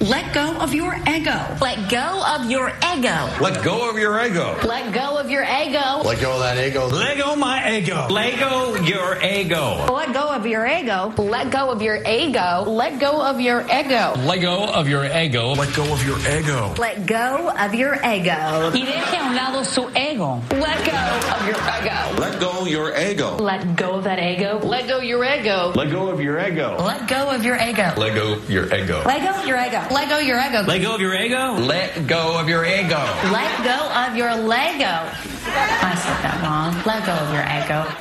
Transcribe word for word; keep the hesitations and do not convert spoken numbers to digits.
Let go of your ego. Let go of your ego. Let go of your ego. Let go of your ego. Let go of that ego. Let go of my ego. Let go your ego. Let go of your ego. Let go of your ego. Let go of your ego. Let go of your ego. Let go of your ego. Let go of your ego. Y deje a un lado su ego. Let go of your ego. Let go your ego. Let go of that ego. Let go your ego. Let go of your ego. Let go of your ego. Let go your ego. Let go of your ego. Let go your ego. Let go of your ego. Let go of your ego. Let go of your Lego. I said that wrong. Let go of your ego.